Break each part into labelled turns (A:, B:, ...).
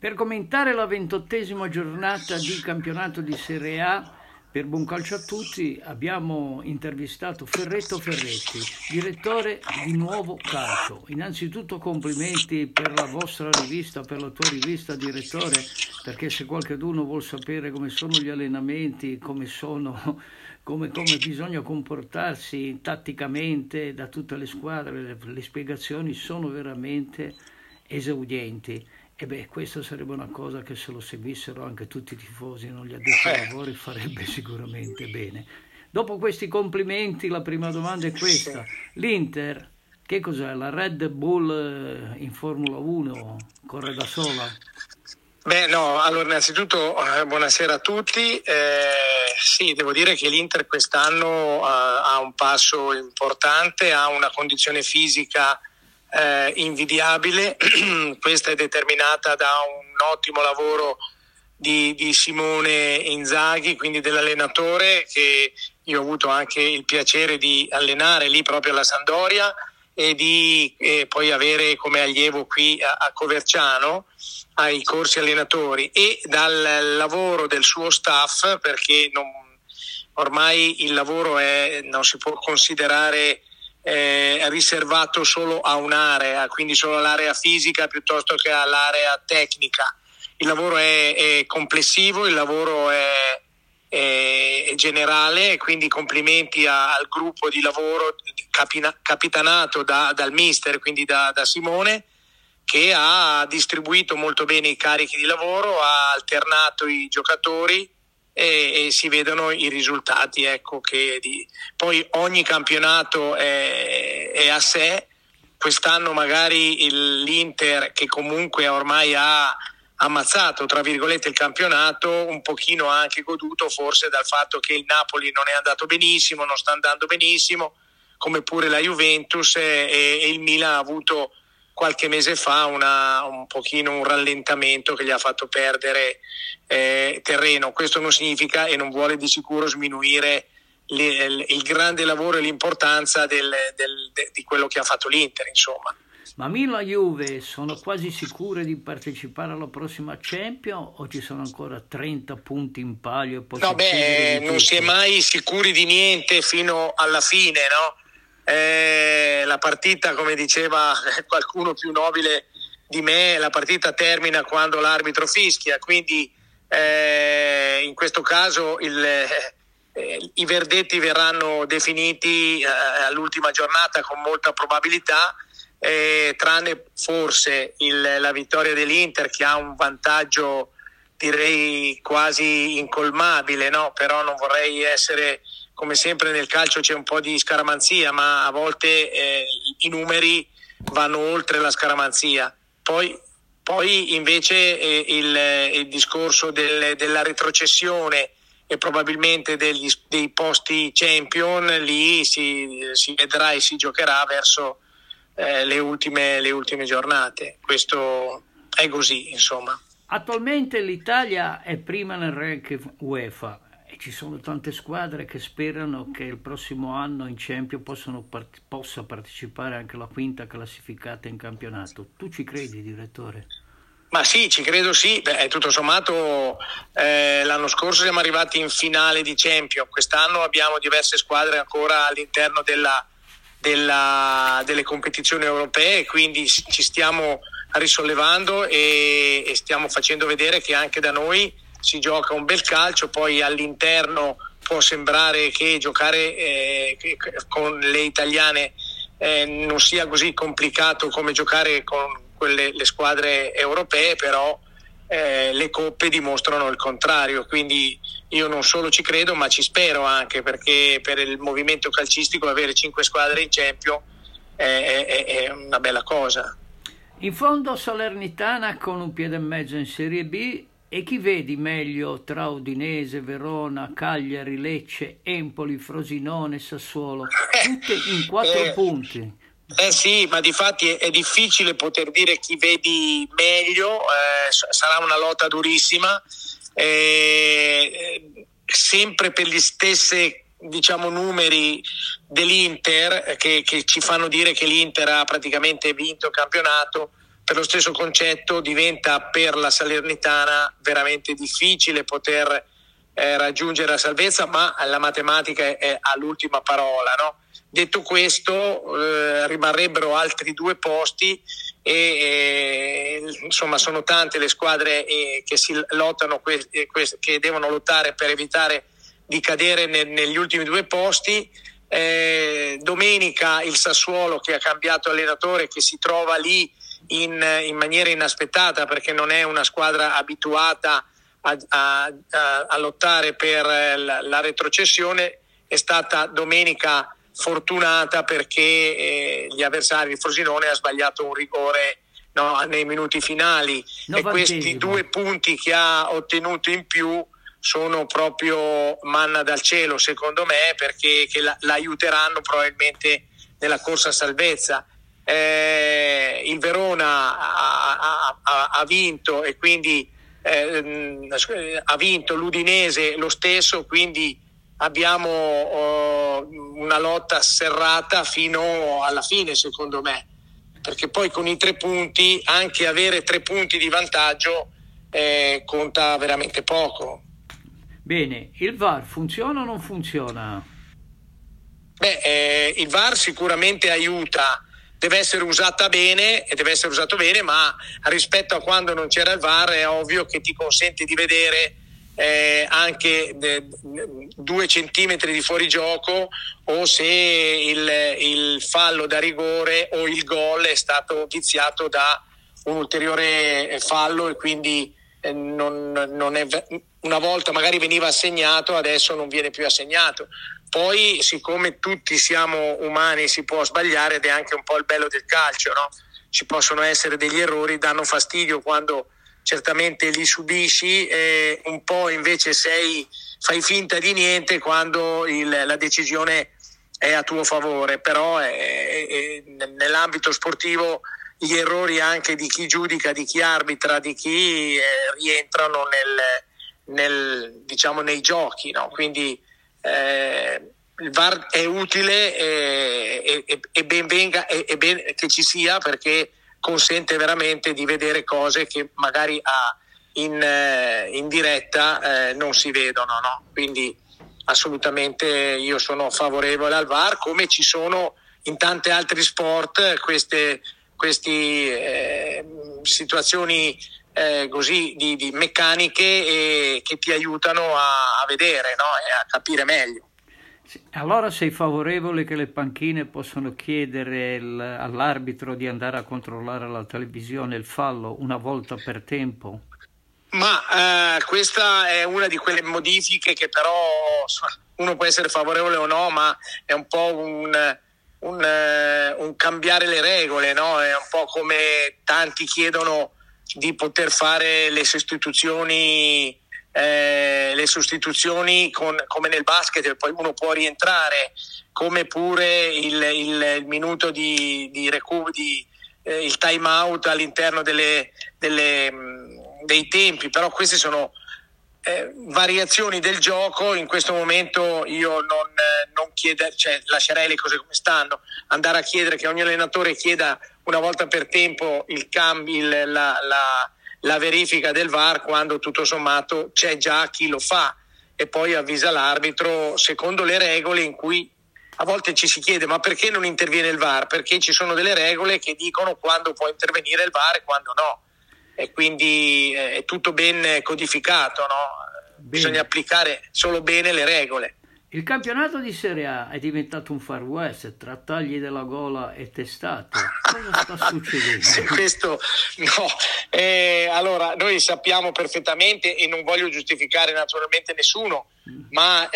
A: Per commentare la 28ª giornata di campionato di Serie A per Buon Calcio a Tutti abbiamo intervistato Ferretto Ferretti, direttore di Nuovo Calcio. Innanzitutto complimenti per la vostra rivista, per la tua rivista, direttore, perché se qualcuno vuol sapere come sono gli allenamenti, come bisogna comportarsi tatticamente da tutte le squadre, le spiegazioni sono veramente esaurienti. E beh, questa sarebbe una cosa che se lo seguissero anche tutti i tifosi, non gli addetti ai lavori, farebbe sicuramente bene. Dopo questi complimenti, la prima domanda è questa. L'Inter, che cos'è? La Red Bull in Formula 1? Corre da sola?
B: Beh, no, allora innanzitutto buonasera a tutti. Sì, devo dire che l'Inter quest'anno ha un passo importante, ha una condizione fisica invidiabile. Questa è determinata da un ottimo lavoro di Simone Inzaghi, quindi dell'allenatore, che io ho avuto anche il piacere di allenare lì proprio alla Sampdoria e di poi avere come allievo qui a Coverciano ai corsi allenatori, e dal lavoro del suo staff, perché ormai il lavoro non si può considerare riservato solo a un'area, quindi solo all'area fisica piuttosto che all'area tecnica. Il lavoro è complessivo, il lavoro è generale, quindi complimenti al gruppo di lavoro capitanato dal mister, quindi da Simone, che ha distribuito molto bene i carichi di lavoro, ha alternato i giocatori e si vedono i risultati, ecco, poi ogni campionato è a sé. Quest'anno magari l'Inter, che comunque ormai ha ammazzato tra virgolette il campionato, un pochino ha anche goduto forse dal fatto che il Napoli non è andato benissimo, non sta andando benissimo, come pure la Juventus, e il Milan ha avuto qualche mese fa un pochino un rallentamento che gli ha fatto perdere terreno. Questo non significa e non vuole di sicuro sminuire il grande lavoro e l'importanza di quello che ha fatto l'Inter, insomma.
A: Ma Milan e Juve sono quasi sicure di partecipare alla prossima Champions o ci sono ancora 30 punti in palio? E poi
B: non si è mai sicuri di niente fino alla fine, no? La partita, come diceva qualcuno più nobile di me, la partita termina quando l'arbitro fischia, quindi in questo caso i verdetti verranno definiti all'ultima giornata con molta probabilità, tranne forse la vittoria dell'Inter, che ha un vantaggio direi quasi incolmabile, no? Però non vorrei essere, come sempre nel calcio c'è un po' di scaramanzia, ma a volte i numeri vanno oltre la scaramanzia. Poi invece il discorso della retrocessione e probabilmente dei posti champion, lì si vedrà e si giocherà verso le ultime giornate. Questo è così, insomma.
A: Attualmente l'Italia è prima nel ranking UEFA. Ci sono tante squadre che sperano che il prossimo anno in Champions possa partecipare anche la quinta classificata in campionato. Tu ci credi, direttore?
B: Ma sì, ci credo, sì. Beh, tutto sommato l'anno scorso siamo arrivati in finale di Champions, quest'anno abbiamo diverse squadre ancora all'interno delle competizioni europee, quindi ci stiamo risollevando e stiamo facendo vedere che anche da noi si gioca un bel calcio. Poi all'interno può sembrare che giocare con le italiane non sia così complicato come giocare con le squadre europee, però le coppe dimostrano il contrario, quindi io non solo ci credo ma ci spero anche, perché per il movimento calcistico avere 5 squadre in Champions è una bella cosa.
A: In fondo Salernitana con un piede e mezzo in Serie B. E chi vedi meglio tra Udinese, Verona, Cagliari, Lecce, Empoli, Frosinone, Sassuolo, tutte in 4 punti?
B: Sì, ma difatti è difficile poter dire chi vedi meglio, sarà una lotta durissima, sempre per gli stessi, diciamo, numeri dell'Inter che ci fanno dire che l'Inter ha praticamente vinto il campionato. per lo stesso concetto diventa per la Salernitana veramente difficile poter raggiungere la salvezza, ma la matematica è all'ultima parola, no? Detto questo, rimarrebbero altri 2 posti e insomma sono tante le squadre che si lottano, che devono lottare per evitare di cadere negli ultimi 2 posti. Domenica il Sassuolo, che ha cambiato allenatore, che si trova lì in maniera inaspettata, perché non è una squadra abituata a lottare per la retrocessione, è stata domenica fortunata perché gli avversari, il Frosinone, ha sbagliato un rigore, no, nei minuti finali, e questi 2 punti che ha ottenuto in più sono proprio manna dal cielo, secondo me, perché l'aiuteranno probabilmente nella corsa a salvezza. Il Verona ha vinto, e quindi ha vinto l'Udinese lo stesso, quindi abbiamo una lotta serrata fino alla fine, secondo me, perché poi con i 3 punti, anche avere 3 punti di vantaggio conta veramente poco.
A: Bene, il VAR funziona o non funziona?
B: Il VAR sicuramente aiuta, deve essere usato bene, ma rispetto a quando non c'era il VAR è ovvio che ti consente di vedere anche 2 centimetri di fuorigioco, o se il fallo da rigore o il gol è stato viziato da un ulteriore fallo, e quindi non è, una volta magari veniva assegnato, adesso non viene più assegnato. Poi, siccome tutti siamo umani, si può sbagliare, ed è anche un po' il bello del calcio, no? Ci possono essere degli errori, danno fastidio quando certamente li subisci, un po' invece fai finta di niente quando la decisione è a tuo favore. Però nell'ambito sportivo gli errori anche di chi giudica, di chi arbitra, di chi rientrano diciamo nei giochi, no? Quindi il VAR è utile, e ben venga, e ben che ci sia, perché consente veramente di vedere cose che magari in diretta non si vedono, no? Quindi assolutamente io sono favorevole al VAR, come ci sono in tanti altri sport queste situazioni così di meccaniche, che ti aiutano a vedere, no? E a capire meglio.
A: Allora sei favorevole che le panchine possono chiedere all'arbitro di andare a controllare alla televisione il fallo una volta per tempo?
B: Ma questa è una di quelle modifiche che però uno può essere favorevole o no, ma è un po' un cambiare le regole, no? È un po' come tanti chiedono di poter fare le sostituzioni come nel basket, poi uno può rientrare, come pure il minuto di recupero, il time out all'interno dei tempi. Però queste sono variazioni del gioco. In questo momento io non lascerei le cose come stanno. Andare a chiedere che ogni allenatore chieda una volta per tempo il cambio, la verifica del VAR, quando tutto sommato c'è già chi lo fa, e poi avvisa l'arbitro secondo le regole, in cui a volte ci si chiede: ma perché non interviene il VAR? Perché ci sono delle regole che dicono quando può intervenire il VAR e quando no, e quindi è tutto ben codificato, no? Bisogna applicare solo bene le regole.
A: Il campionato di Serie A è diventato un Far West tra tagli della gola e testate. Cosa sta succedendo?
B: Questo no. Allora, noi sappiamo perfettamente, e non voglio giustificare naturalmente nessuno, ma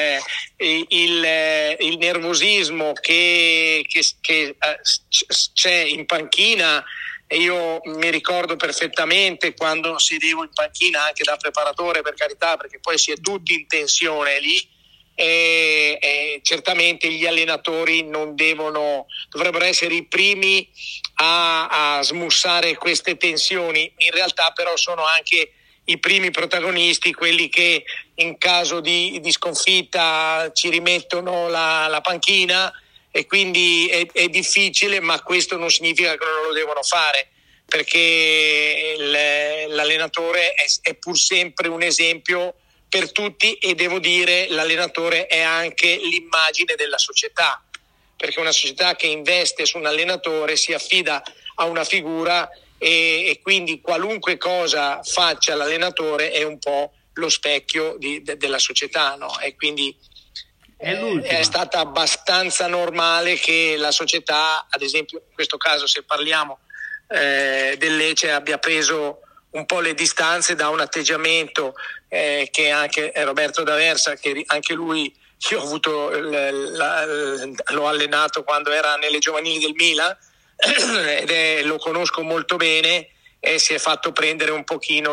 B: il nervosismo che c'è in panchina. Io mi ricordo perfettamente quando sedevo in panchina, anche da preparatore, per carità, perché poi si è tutti in tensione lì. E certamente gli allenatori dovrebbero essere i primi a smussare queste tensioni. In realtà però sono anche i primi protagonisti, quelli che in caso di sconfitta ci rimettono la panchina, e quindi è difficile, ma questo non significa che non lo devono fare. perché l'allenatore è pur sempre un esempio per tutti, e devo dire l'allenatore è anche l'immagine della società, perché una società che investe su un allenatore si affida a una figura, e quindi qualunque cosa faccia l'allenatore è un po' lo specchio della società, no? E quindi è stata abbastanza normale che la società, ad esempio in questo caso se parliamo del Lecce, abbia preso un po' le distanze da un atteggiamento che anche Roberto D'Aversa, che anche lui io ho avuto l'ho allenato quando era nelle giovanili del Milan lo conosco molto bene, e si è fatto prendere un pochino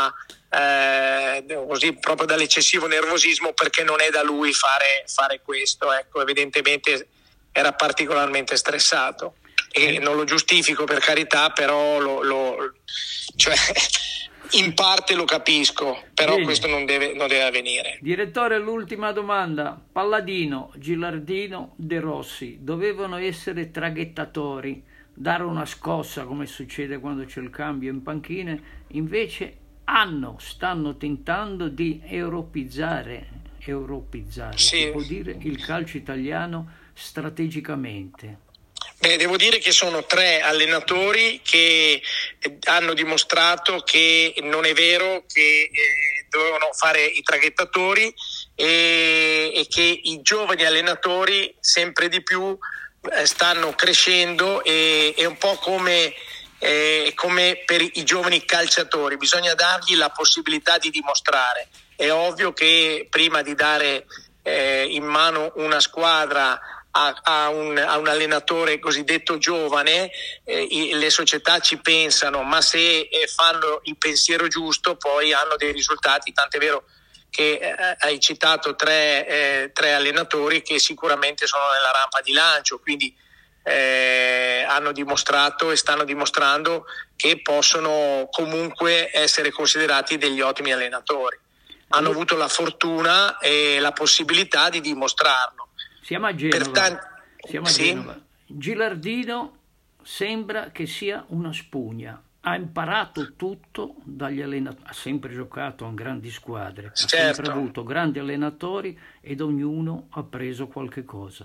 B: così proprio dall'eccessivo nervosismo, perché non è da lui fare questo, ecco, evidentemente era particolarmente stressato, e non lo giustifico, per carità, però cioè, in parte lo capisco, però bene. Questo non deve avvenire.
A: Direttore, l'ultima domanda. Palladino, Gilardino, De Rossi dovevano essere traghettatori, dare una scossa come succede quando c'è il cambio in panchine, invece stanno tentando di europeizzare, sì, si può dire, il calcio italiano strategicamente.
B: Beh, devo dire che sono 3 allenatori che hanno dimostrato che non è vero che dovevano fare i traghettatori, e che i giovani allenatori sempre di più stanno crescendo, e è un po' come per i giovani calciatori, bisogna dargli la possibilità di dimostrare. È ovvio che prima di dare in mano una squadra a un allenatore cosiddetto giovane, le società ci pensano, ma se fanno il pensiero giusto poi hanno dei risultati, tant'è vero che hai citato 3 allenatori che sicuramente sono nella rampa di lancio, quindi hanno dimostrato e stanno dimostrando che possono comunque essere considerati degli ottimi allenatori. Hanno avuto la fortuna e la possibilità di dimostrarlo.
A: Siamo a Genova. Genova. Gilardino sembra che sia una spugna. Ha imparato tutto dagli allenatori, ha sempre giocato in grandi squadre, ha sempre avuto grandi allenatori, ed ognuno ha preso qualche cosa.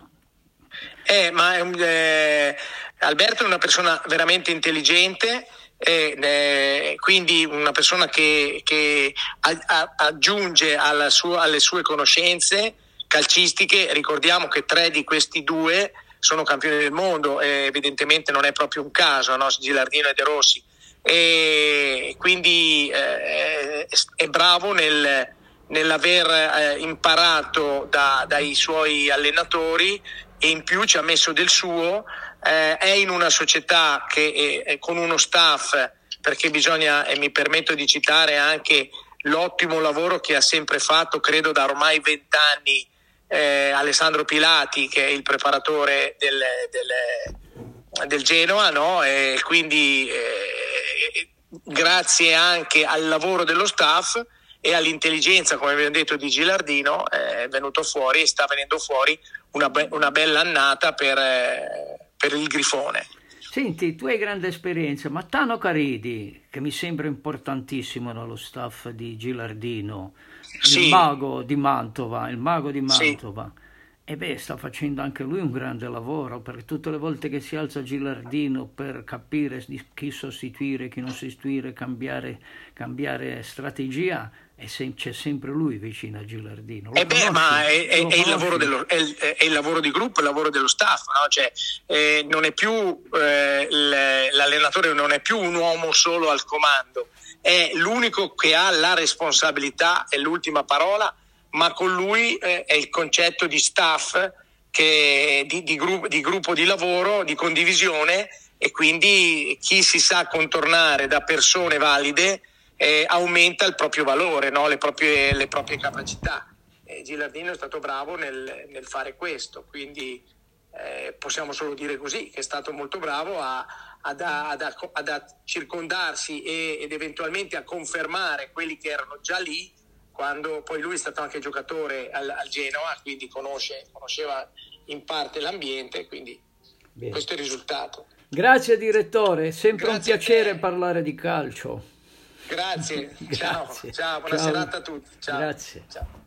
B: Alberto è una persona veramente intelligente, quindi una persona che aggiunge alle sue conoscenze calcistiche. Ricordiamo che 3 di questi 2 sono campioni del mondo, evidentemente non è proprio un caso, no? Gilardino e De Rossi, e quindi è bravo nell'aver imparato dai suoi allenatori, e in più ci ha messo del suo. È in una società che è con uno staff, perché bisogna, e mi permetto di citare anche l'ottimo lavoro che ha sempre fatto, credo da ormai 20 anni, Alessandro Pilati, che è il preparatore del Genoa, no? E quindi grazie anche al lavoro dello staff e all'intelligenza, come abbiamo detto, di Gilardino, è venuto fuori e sta venendo fuori una bella annata per il Grifone.
A: Senti, tu hai grande esperienza, ma Tano Caridi, che mi sembra importantissimo nello staff di Gilardino,
B: sì.
A: il mago di Mantova,
B: sì.
A: Sta facendo anche lui un grande lavoro, perché tutte le volte che si alza Gilardino per capire chi sostituire, chi non sostituire, cambiare strategia, c'è sempre lui vicino a Gilardino.
B: Ma è il lavoro di gruppo, il lavoro dello staff, no? Cioè, non è più l'allenatore non è più un uomo solo al comando, è l'unico che ha la responsabilità e l'ultima parola, ma con lui è il concetto di staff, di gruppo di lavoro, di condivisione, e quindi chi si sa contornare da persone valide aumenta il proprio valore, no? le proprie capacità. Gilardino è stato bravo nel fare questo, quindi possiamo solo dire così, che è stato molto bravo ad circondarsi ed eventualmente a confermare quelli che erano già lì, quando poi lui è stato anche giocatore al Genoa, quindi conosceva in parte l'ambiente, quindi bene. Questo è il risultato.
A: Grazie direttore, sempre un
B: Grazie a
A: piacere
B: te.
A: parlare di calcio.
B: Grazie, ciao,
A: Grazie.
B: ciao, buona
A: Ciao.
B: serata a tutti. Ciao.
A: Grazie.
B: Ciao.